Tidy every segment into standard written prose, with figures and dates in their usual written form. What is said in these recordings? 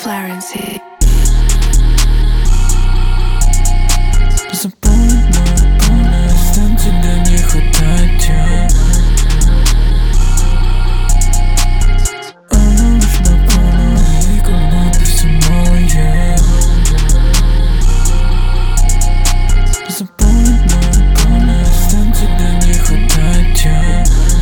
Florency. Заполнит мою полность, там тебе не хватает тебя. Она нужна полная, и когда ты все моя. Заполнит мою полность, там тебе не хватает тебя.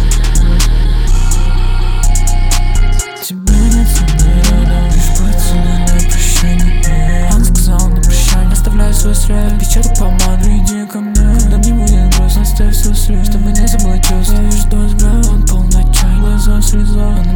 Тебя нет со мной рядом, лишь поцелуй на прощание. Она сказала на прощание: оставляй свой след, отпечаток помады, иди ко мне. Когда мне будет грустно, оставь свой след, чтобы не забыть чувства. Я вижу твой взгляд, он полный чай, глаза слеза.